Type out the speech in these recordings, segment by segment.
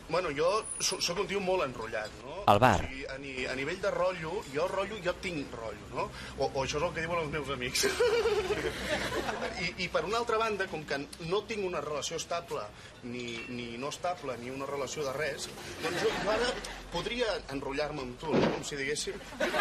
Bueno, jo sóc un tio molt enrotllat, no? Al bar. O sigui, a nivell de rotllo, jo tinc rotllo, no? O això és el que diuen els meus amics. I per una altra banda, com que no tinc una relació estable, ni no estable, ni una relació de res, doncs jo ara podria enrotllar-me amb tu, no? Com si diguéssim...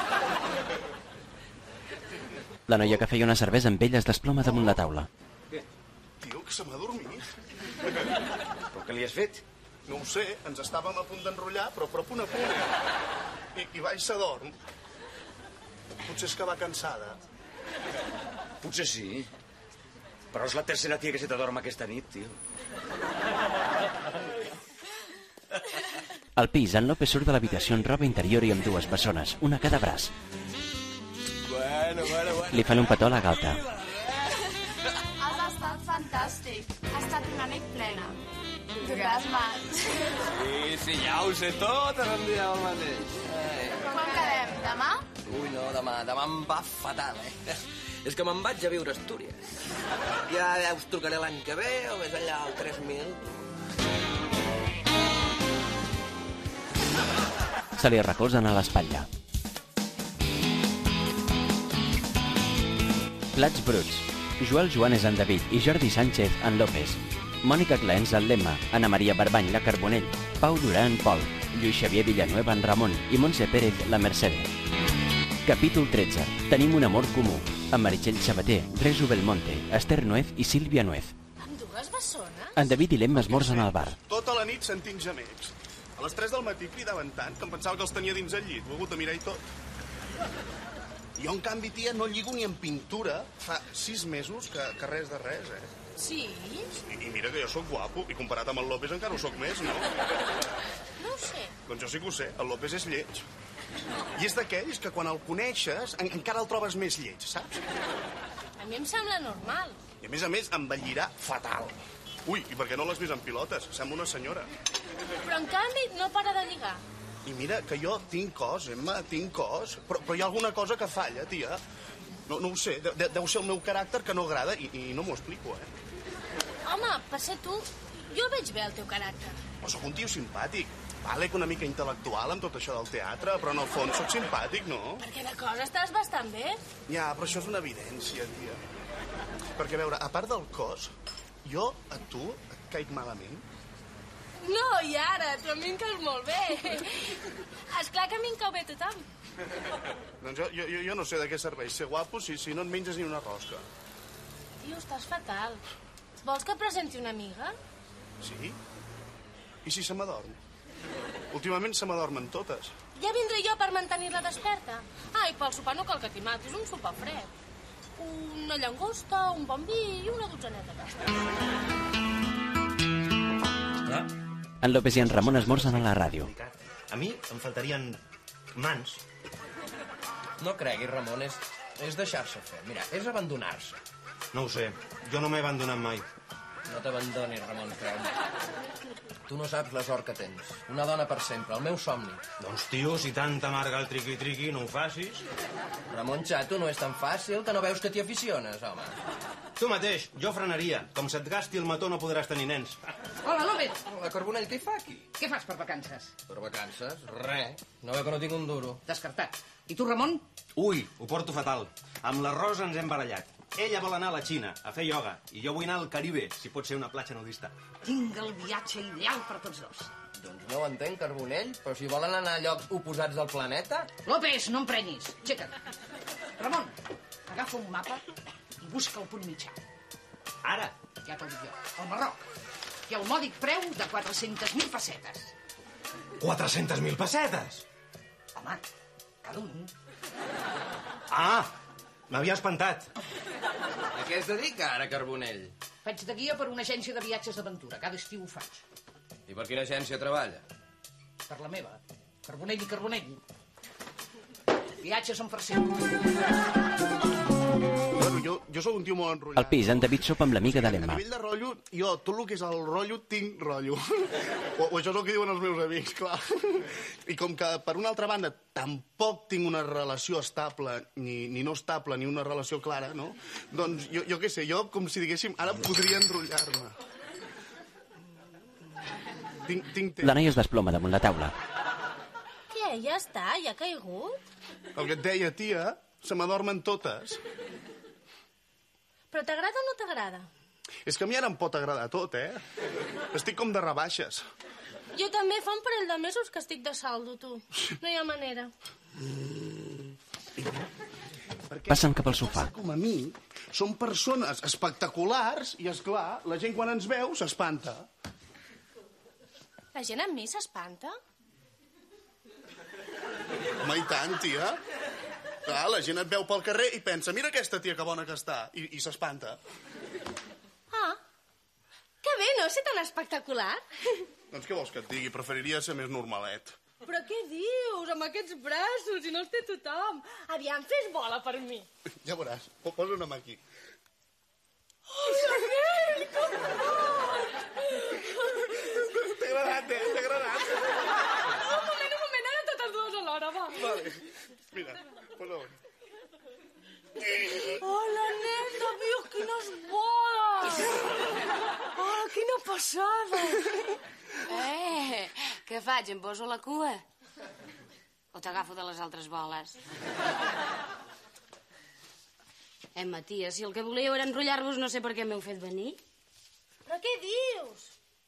La noia que feia una cervesa amb ell es desploma damunt la taula. Tio, que se m'ha dormit. Però què li has fet? No ho sé, ens estàvem a punt d'enrotllar, però a punt. I vaig se dorm. Potser és que va cansada. Potser sí. Però és la tercera tia que se t'adorm aquesta nit, tio. Al pis, en López surt de l'habitació en roba interior i amb dues bessones, una a cada braç. Bueno. Li fan un petó a la galta. Has estat fantàstic. Ha estat una nit plena. D'orgasmes. Sí, ja ho sé tot, ara em direu el mateix. Quan quedem? Demà? Ui, no, demà em va fatal, És que me'n vaig a viure a Astúries. Ja us trucaré l'any que ve o més enllà al 3000. Se li recolzen a l'espatlla. Plats bruts. Joel Joan és en David i Jordi Sánchez en López. Mònica Claens en Lemma, Ana Maria Barbany la Carbonell, Pau Duran Pol, Lluís Xavier Villanueva en Ramon i Montse Pérez la Mercedes. Capítol 13. Tenim un amor comú. Amb Meritxell Sabater, Resu Belmonte, Esther Nuez i Sílvia Nuez. Amb dues bessones? En David i l'Emma esmorzen al bar. Tota la nit sentint gemecs. A les 3 del matí cridaven tant que em pensava que els tenia dins el llit. Ho he hagut de mirar i tot. Jo, en canvi, tia, no lligo ni en pintura. Fa 6 mesos que res de res, Sí? I mira que jo sóc guapo, i comparat amb el López encara ho sóc més, no? No ho sé. Doncs jo sí que ho sé, el López és lleig. I és d'aquells que quan el coneixes encara el trobes més lleig, saps? A mi em sembla normal. I a més, envellirà fatal. Ui, i per què no l'has vist en pilotes? Sembla una senyora. Però en canvi no para de lligar. I mira, que jo tinc cos, Emma, tinc cos. Però hi ha alguna cosa que falla, tia. No ho sé, deu ser el meu caràcter que no agrada i no m'ho explico, Home, per ser tu, jo veig bé el teu caràcter. Però sóc un tio simpàtic. Vale que una mica intel·lectual amb tot això del teatre, però en el fons sóc simpàtic, no? Perquè de cos estàs bastant bé. Ja, però això és una evidència, tia. Perquè, a veure, a part del cos, jo a tu et caic malament. No, i ara, tu a mi em caus molt bé. Esclar que a mi em cau bé tothom. Doncs jo no sé de què serveix ser guapo si no et menges ni una rosca. Tio, estàs fatal. Vols que presenti una amiga? Sí? I si se m'adorm? Últimament se m'adormen totes. Ja vindré jo per mantenir-la desperta. I pel sopar no cal que t'hi matis, un sopar fred. Una llagosta, un bon vi i una dotzeneta de Clar. En López i en Ramon esmorzen a la ràdio. A mi em faltarien mans. No creguis, Ramon, és deixar-se fer. Mira, és abandonar-se. No ho sé, jo no m'he abandonat mai. No t'abandonis, Ramon, creu-me. Tu no saps la sort que tens. Una dona per sempre, el meu somni. Doncs, tio, si tant t'amarga el triqui-triqui, no ho facis. Ramon Xato, no és tan fàcil que no veus que t'hi aficiones, home. Tu mateix, jo frenaria. Com se't gasti el mató no podràs tenir nens. Hola, López. La Carbonell, què hi fa aquí? Què fas per vacances? Per vacances? Res. No veu que no tinc un duro. Descartat. I tu, Ramon? Ui, ho porto fatal. Amb la Rosa ens hem barallat. Ella vol anar a la Xina a fer ioga i jo vull anar al Caribe, si pot ser una platja nudista. Tinc el viatge ideal per tots dos. Doncs no ho entenc, Carbonell, però si volen anar a llocs oposats del planeta... López, no emprenyis. Aixeca't. Ramon, agafa un mapa i busca el punt mitjà. Ara? Ja t'ho dic jo. El Marroc. I el mòdic preu de 400.000 pessetes. 400.000 pessetes? Home, cada un. Ah, m'havia espantat. A què es dedica ara, Carbonell? Faig de guia per una agència de viatges d'aventura. Cada estiu ho faig. I per quina agència treballa? Per la meva. Carbonell i Carbonell. Viatges en farcell. Bueno, jo sóc un tio molt enrotllat. Al pis, en David sopa amb l'amiga de A l'Emma. nivell de rotllo, jo, tot el que és el rotllo, tinc rotllo. O això és el que diuen els meus amics, clar. I com que, per una altra banda, tampoc tinc una relació estable, ni no estable, ni una relació clara, no? Doncs jo què sé, jo, com si diguéssim, ara podria enrotllar-me. tinc La noia es desploma damunt la taula. Què, ja està? Ja ha caigut? El que et deia, tia, se m'adormen totes. Però t'agrada o no t'agrada? És que a mi ara em pot agradar tot, Estic com de rebaixes. Jo també fa un parell de mesos que estic de saldo, tu. No hi ha manera. Passen cap al sofà. Com a mi, som persones espectaculars i, esclar, la gent quan ens veu s'espanta. La gent amb mi s'espanta? Home, i tant, tia. Clar, la gent et veu pel carrer i pensa, mira aquesta tia que bona que està, i s'espanta. Ah, que bé, no? Ser tan espectacular. Doncs què vols que et digui? Preferiria ser més normalet. Però què dius, amb aquests braços, i no els té tothom? Aviam, fes bola per mi. Ja veuràs, posa una mà aquí. Oh, Xavier, com fort! T'ha agradat, T'ha agradat? Un moment, ara totes dues alhora, va. Vale, mira, posa una. Oh, la neta, Dios, quines boles! Oh, quina passada! Què faig? Em poso la cua? O t'agafo de les altres boles? Matías, si el que volíeu era enrotllar-vos, no sé per què m'heu fet venir. Però què dius?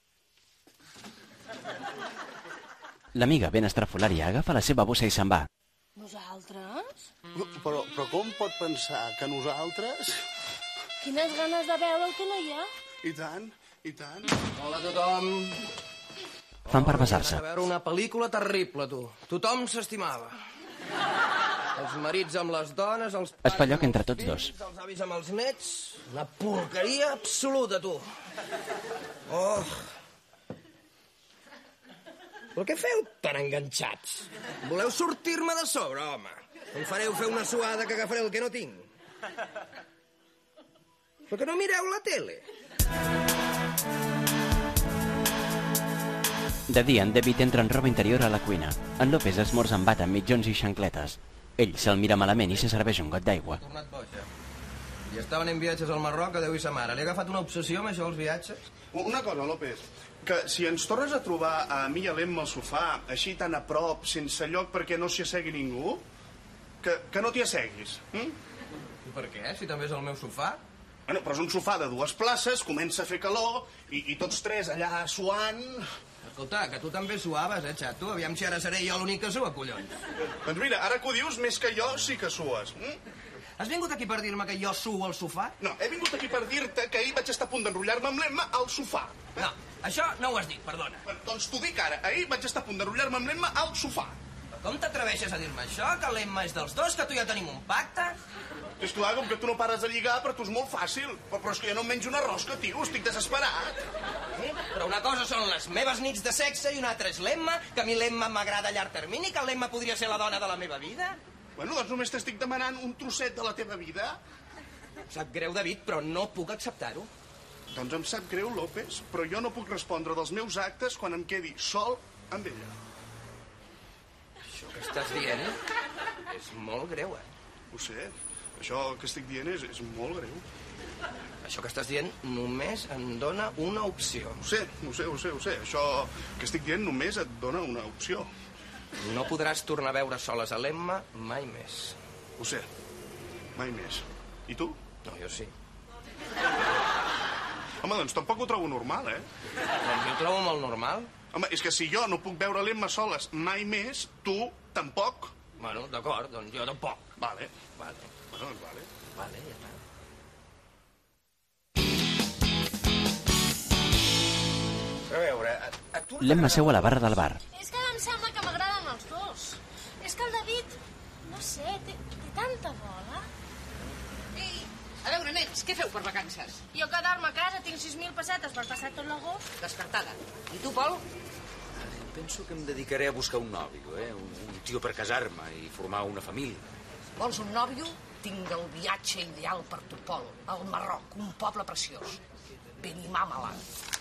L'amiga ben estrafolària agafa la seva bossa i se'n va. Nosaltres? Però com pot pensar que nosaltres... Quines ganes de veure el que no hi ha. I tant, i tant. Hola a tothom. Fan per besar-se. A veure una pel·lícula terrible, tu. Tothom s'estimava. Els marits amb les dones, els pares Espalloc entre amb els tots dos. fills, els avis amb els nets. Una porqueria absoluta, tu. Oh. Però què feu tan enganxats? Voleu sortir-me de sobre, home? Em fareu fer una suada que agafaré el que no tinc. Però que no mireu la tele. De dia, en David entra en roba interior a la cuina. En López esmorza amb bata, mitjons i xancletes. Ell se'l mira malament i se serveix un got d'aigua. Tornat boja. I estaven en viatges al Marroc, a Déu i sa mare. Li ha agafat una obsessió amb això, els viatges? Una cosa, López, que si ens tornes a trobar a mi i a l'Emma al sofà, així tan a prop, sense lloc perquè no s'hi assegui ningú, que no t'hi asseguis. I per què? Si també és el meu sofà? Bueno, però és un sofà de 2 places, comença a fer calor, i tots 3 allà suant... Escolta, que tu també suaves, xato? Aviam si ara seré jo l'únic que sua, collons. Doncs mira, ara que ho dius, més que jo sí que sues. Has vingut aquí per dir-me que jo suo al sofà? No, he vingut aquí per dir-te que ahir vaig estar a punt d'enrotllar-me amb l'Emma al sofà. No, això no ho has dit, perdona. Doncs t'ho dic ara, ahir vaig estar a punt d'enrotllar-me amb l'Emma al sofà. Com t'atreveixes a dir-me això? Que l'Emma és dels dos? Que tu ja tenim un pacte? És clar, com que tu no pares de lligar, per tu és molt fàcil. Però és que jo no em menjo una rosca, tio, estic desesperat. Però una cosa són les meves nits de sexe i una altra és l'Emma, que a mi l'Emma m'agrada a llarg termini, que l'Emma podria ser la dona de la meva vida. Bueno, doncs només t'estic demanant un trosset de la teva vida. Sap greu, David, però no puc acceptar-ho. Doncs em sap greu, López, però jo no puc respondre dels meus actes quan em quedi sol amb ella. Això que estàs dient és molt greu, Ho sé, això que estic dient és molt greu. Això que estàs dient només em dona una opció. Ho sé. Això que estic dient només et dona una opció. No podràs tornar a veure soles a l'Emma mai més. Ho sé, mai més. I tu? No, jo sí. Home, doncs tampoc ho trobo normal, Doncs jo ho trobo molt normal. Home, és que si jo no puc veure l'Emma soles mai més, tu tampoc. Bueno, d'acord, doncs jo tampoc. Vale. Vale, Bueno, doncs vale. vale, ja està. A veure, a tu... L'Emma seu a la barra del bar. És que em sembla que m'agraden els dos. És que el David, no sé, té tanta bola. Ei, a veure, nens, què feu per vacances? Jo quedar-me a casa tinc 6.000 pessetes per passar tot l'agost. Descartada. I tu, Pol? Penso que em dedicaré a buscar un nòvio, un tio per casar-me i formar una família. Vols un nòvio? Tinc el viatge ideal per tu, Pol. Al Marroc, un poble preciós. Benimàmala.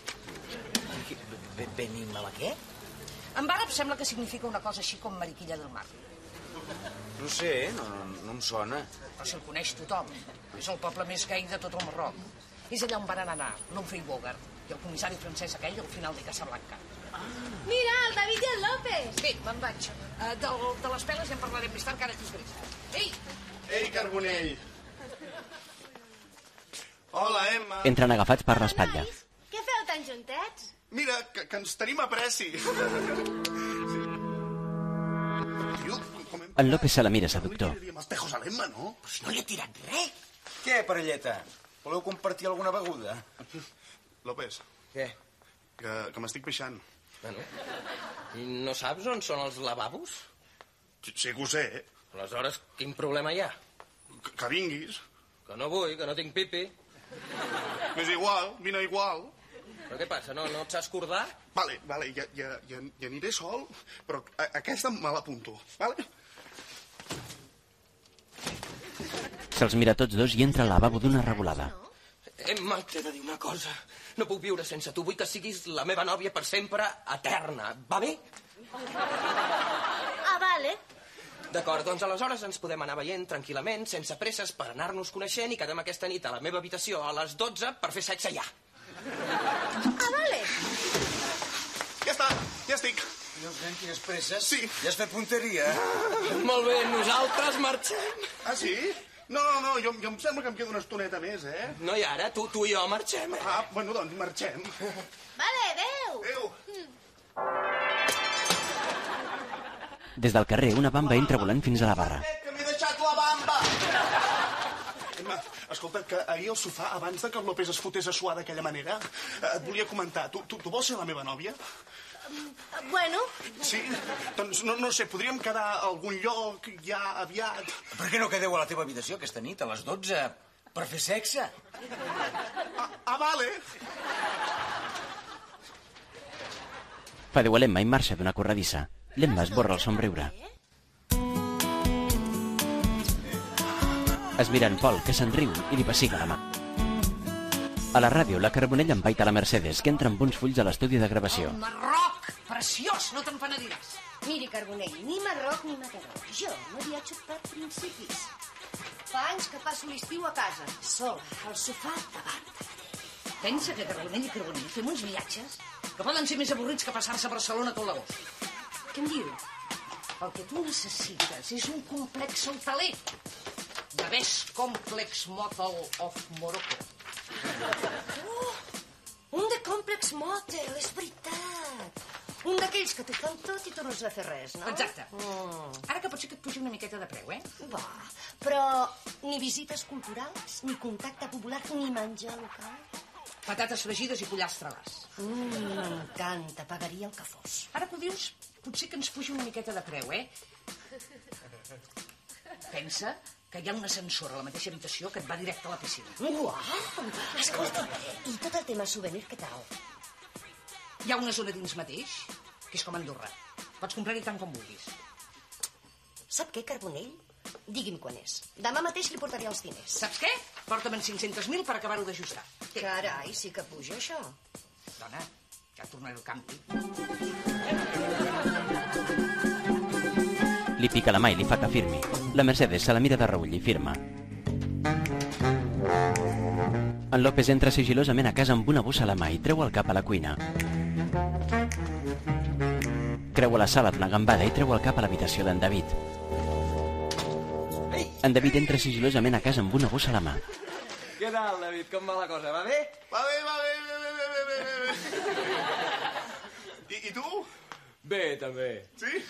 Benimala què? En àrab sembla que significa una cosa així com Mariquilla del Mar. No sé, no em sona. Però si el coneix tothom. És el poble més gai de tot el Marroc. És allà on van anar, l'Humphrey Bogart. I el comissari francès aquell al final de Casablanca. Mira, el David i el López. Bé, me'n vaig. De les peles ja en parlarem més tard, que ara t'hi esbrís. Ei! Ei, Carbonell. Hola, Emma. Entren agafats per l'espatlla. Què feu tan juntets? Mira, que ens tenim a pressi. En López se la mira seductor. Li tiraríem els tejos a l'Emma, no? Però si no li he tirat res. Què, parelleta? Voleu compartir alguna beguda? López, Què? que m'estic pixant. Bueno, i no saps on són els lavabos? Sí que ho sé, eh? Aleshores, quin problema hi ha? Que vinguis. Que no vull, que no tinc pipi. És igual, vine igual. Però què passa, no et saps cordar? Vale, ja aniré sol, però aquesta me l'apunto, vale? Se'ls mira tots dos i entra al lavabo d'una revolada. Emma, t'he de dir una cosa. No puc viure sense tu. Vull que siguis la meva nòvia per sempre, eterna. Va bé? Ah, vale. D'acord, doncs aleshores ens podem anar veient tranquil·lament, sense presses, per anar-nos coneixent i quedem aquesta nit a la meva habitació a les 12 per fer sexe ja. Ah, vale. Ja està, ja estic. No sé quines presses. Sí. Ja has fet punteria. Molt bé, nosaltres marxem. Ah, sí? No, jo em sembla que em queda una estoneta més, eh? No, i ara, tu i jo marxem. Ah, bueno, doncs marxem. Vale, adéu. Adéu. Des del carrer, una bamba entra volant fins a la barra. Que m'he deixat la bamba! Emma, escolta, que ahir al sofà, abans de que el López es fotés a suar d'aquella manera, et volia comentar. Tu vols ser la meva nòvia? Bueno. Sí? Doncs no sé, podríem quedar a algun lloc ja aviat. Per què no quedeu a la teva habitació aquesta nit, a les 12, per fer sexe? Vale. Fa Déu a l'Emma i marxa d'una corredissa. L'Emma esborra el somriure. Es mira en Pol, que se'n riu i li pessiga la mà. A la ràdio, la Carbonell empaita la Mercedes, que entra amb uns fulls a l'estudi de gravació. Marroc! Preciós! No te'n penediràs. Miri, Carbonell, ni Marroc ni Mataró. Jo no viatjo per principis. Fa anys que passo l'estiu a casa, sola, al sofà davant. Pensa que Carbonell i Carbonell fem uns viatges que poden ser més avorrits que passar-se a Barcelona tot l'agost. Què em diu? El que tu necessites és un complex hoteler. The best complex motel of Morocco. Un de complex motel, és veritat. Un d'aquells que t'ho fan tot i tu no has de fer res, no? Exacte. Ara que pot ser que et pugi una miqueta de preu, eh? Va, però ni visites culturals, ni contacte popular, ni menjar local. Patates fregides i pollastre-les. M'encanta, pagaria el que fos. Ara que ho dius, potser que ens pugi una miqueta de preu, eh? Pensa que hi ha un ascensor a la mateixa habitació que et va directe a la piscina. Uau! Escolta, i tot el tema souvenir, què tal? Hi ha una zona dins mateix, que és com Andorra. Pots comprar-hi tant com vulguis. Sap què, Carbonell? Digui'm quan és. Demà mateix li portaré els diners. Saps què? Porta'm 500.000 per acabar-ho d'ajustar. Carai, sí que puja, això. Dona, ja tornaré al campi. Li pica la mà i li fa que firmi. La Mercedes se la mira de reull i firma. En López entra sigilosament a casa amb una bossa a la mà i treu el cap a la cuina. Creua la sala d'una gambada i treu el cap a l'habitació d'en David. En David entra sigilosament a casa amb una bossa a la mà. Què tal, David? Com va la cosa? Va bé? Va bé. I tu? Bé, també. Sí?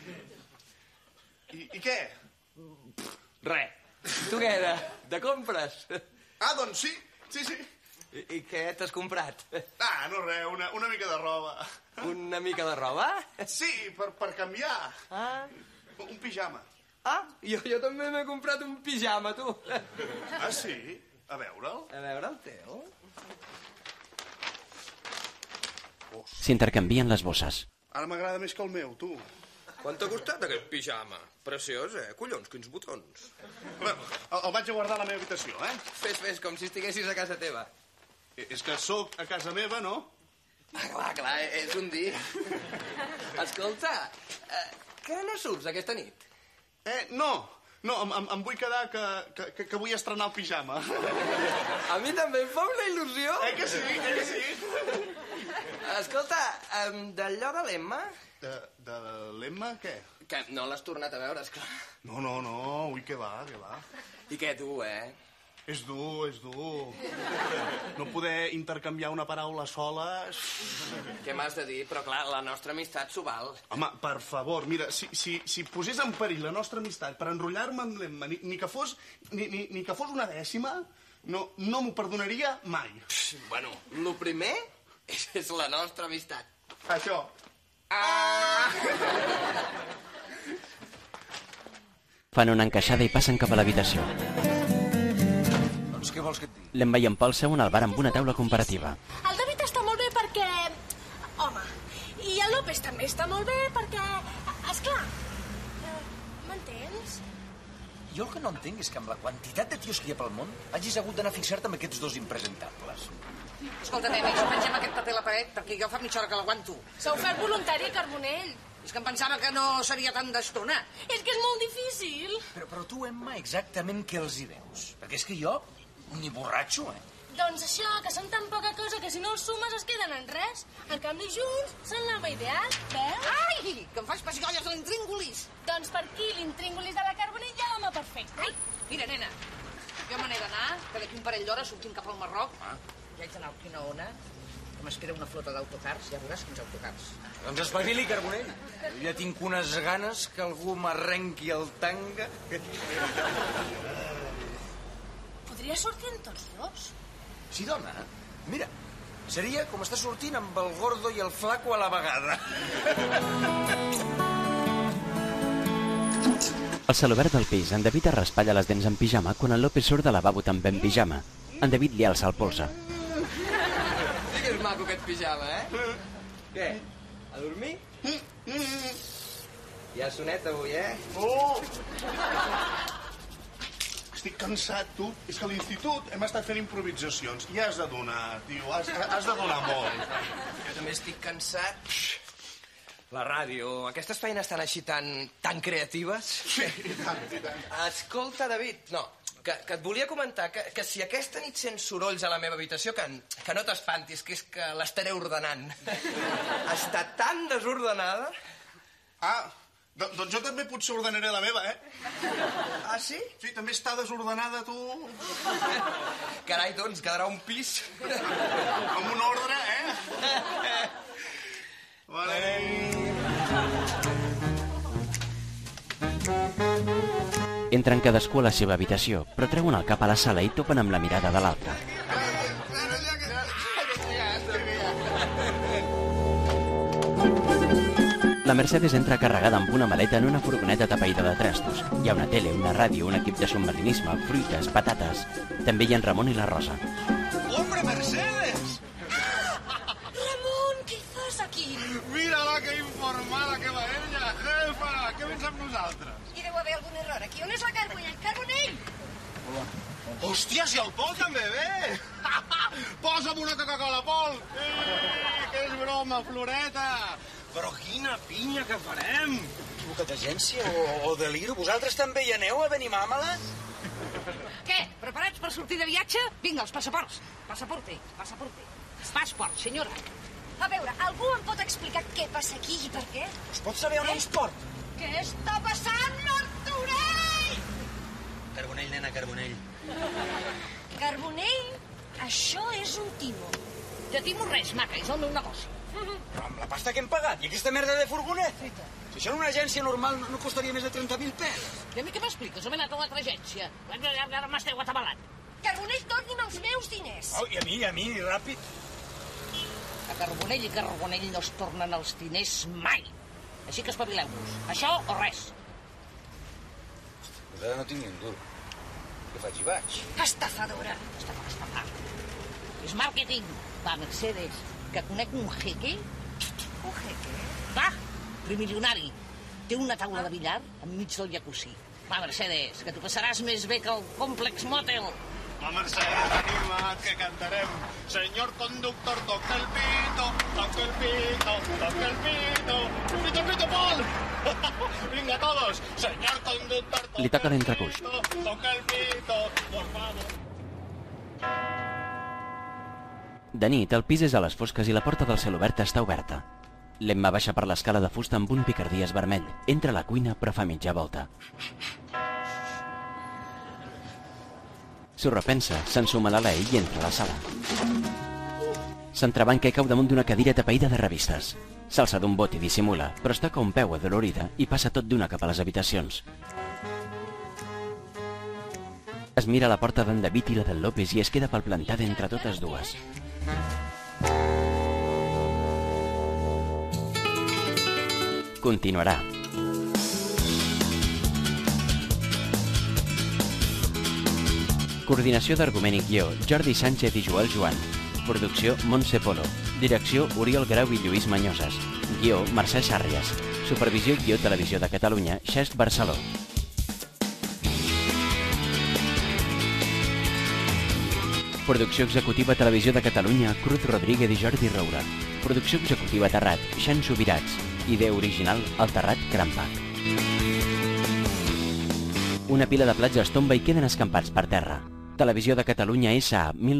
I què? Res. Tu què, de compres? Ah, doncs sí. I què t'has comprat? Ah, no res, una mica de roba. Una mica de roba? Sí, per canviar. Ah. Un pijama. Ah, jo també m'he comprat un pijama, tu. Ah, sí? A veure'l. A veure el teu. S'intercanvien les bosses. Ara m'agrada més que el meu, tu. Quant t'ha costat aquest pijama? Preciós, Collons, quins botons. Bueno, el vaig a guardar a la meva habitació, eh? Fes, com si estiguessis a casa teva. És que sóc a casa meva, no? Ah, clar, és un dia. Escolta, que no surts aquesta nit? No, No, em vull quedar que vull estrenar el pijama. A mi també em fa una il·lusió. Que sí? Escolta, d'allò de l'Emma... De l'Emma, què? Que no l'has tornat a veure, esclar. No, ui, què va. I què, dur, És dur. No poder intercanviar una paraula sola... Què m'has de dir? Però, clar, la nostra amistat s'ho val. Home, per favor, mira, si posés en perill la nostra amistat per enrotllar-me amb l'Emma, ni que fos una dècima, no m'ho perdonaria mai. Bueno, lo primer és la nostra amistat. Això. Fan una encaixada i passen cap a l'habitació. Doncs què vols que et digui? L'Emma i en Pol seuen al bar amb una taula comparativa. El David està molt bé perquè... Home, i el López també està molt bé perquè... Esclar, m'entens? Jo el que no entenc és que amb la quantitat de tios que hi ha pel món hagis hagut d'anar a fixar-te amb aquests dos impresentables. Escolta, nena, pengem aquest paper a la paret perquè jo fa mitja hora que l'aguanto. S'ha ofert voluntari, Carbonell. És que em pensava que no seria tan d'estona. És que és molt difícil. Però tu, Emma, exactament què els hi veus? Perquè és que jo, ni borratxo, Doncs això, que són tan poca cosa que si no els sumes es queden en res. En canvi, junts són l'home ideal, veus? Ai, que em fas pessigolles a l'intríngulis. Doncs per aquí, l'intríngulis de la Carbonell i l'home perfecte. Ai, mira, nena, jo me n'he d'anar, que d'aquí un parell d'hores sortim cap al Marroc. Ja haig d'anar al Quinaona, que m'espera una flota d'autocars, ja veuràs quins autocars. Doncs espavili, Carbonell. Ja tinc unes ganes que algú m'arrenqui el tanga. Podria sortir amb tots dos? Sí, dona. Mira, seria com estar sortint amb el gordo i el flaco a la vegada. Al celobert del pis, en David es raspalla les dents en pijama quan el López surt de lavabo també en pijama. En David li alça el polze. Sí que és maco aquest pijama, Què? A dormir? Hi ha sonet avui, Estic cansat, tu. És que a l'institut hem estat fent improvisacions. I has de donar, tio, has de donar molt. Jo també estic cansat. La ràdio, aquestes feines estan així tan creatives. Sí, i tant. Escolta, David, que et volia comentar que si aquesta nit sents sorolls a la meva habitació, que no t'espantis, que és que l'estaré ordenant. Està tan desordenada. Doncs jo també potser ordenaré la meva, Ah, sí? Sí, també està desordenada, tu. Carai, doncs, quedarà un pis. Amb un ordre, Vale. Entren cadascú a la seva habitació, però treuen el cap a la sala i topen amb la mirada de l'altre. La Mercedes entra carregada amb una maleta en una furgoneta tapaïda de trastos. Hi ha una tele, una ràdio, un equip de submarinisme, fruites, patates... També hi ha en Ramon i la Rosa. ¡Hombre, Mercedes! Ramon, què fas aquí? Mira-la, que informada que va ella, jefa! Què vens amb nosaltres? Hi deu haver algun error. Aquí on és la Carbonell? Carbonell! Hola. Hòstia, si el Pol també ve! Posa'm una Coca-Cola, Pol! Que és broma, Floreta! Però quina pinya que farem! Truca d'agència o de l'Iro? Vosaltres també hi aneu a Benimàmala? Què? Preparats per sortir de viatge? Vinga, els passaports. Passaporte. Passport, senyora. A veure, algú em pot explicar què passa aquí i per què? Es pot saber on ens port? Què està passant, Martorell? Carbonell, nena, Carbonell. Carbonell, això és un timo. De timo res, maca, és el meu negoci. Però amb la pasta que hem pagat i aquesta merda de furgonet. Si això en una agència normal no costaria més de 30.000 pes. I a mi què m'expliques? Hem anat a l'altra agència. Ara m'esteu atabalant. Carbonell, torni'm els meus diners. Oh, i a mi, ràpid. A Carbonell i Carbonell no es tornen els diners mai. Així que espavileu-vos. Això o res. Pues ara no tinc ni un dur. Què faig i vaig? Estafadora. Estafar. És màrqueting. Va, Mercedes, que conec un jeque. Un jeque? Va, primilionari. Té una taula de billar enmig del jacuzzi. Va, Mercedes, que t'ho passaràs més bé que el Complex Motel. La Mercedes, anima't, que cantarem. Señor conductor, toca el pito, toca el pito, toca el pito. Pito, Pol! Vinga, y a todos. Señor conductor, Li toca l'entrecuix. toca el pito, por favor. De nit, el pis és a les fosques i la porta del celobert està oberta. L'Emma baixa per l'escala de fusta amb un picardies vermell. Entra a la cuina, però fa mitja volta. S'ho repensa, s'ensuma l'alè i entra a la sala. S'entrebanca i cau damunt d'una cadira tapaïda de revistes. S'alça d'un bot i dissimula, però es toca un peu adolorida i passa tot d'una cap a les habitacions. Es mira la porta d'en David i la del López i es queda palplantada entre totes dues. Continuarà. Coordinació d'argument i guió, Jordi Sánchez i Joel Joan. Producció, Montse Polo. Direcció, Oriol Grau i Lluís Mañoses. Guió, Mercè Sàrries. Supervisió i guió Televisió de Catalunya, Xest Barceló. Producció executiva Televisió de Catalunya, Cruz Rodríguez i Jordi Roura. Producció executiva Terrat, Xan Subirats. Idea original, El Terrat Crampac. Una pila de plats es tomba i queden escampats per terra. Televisió de Catalunya S.A.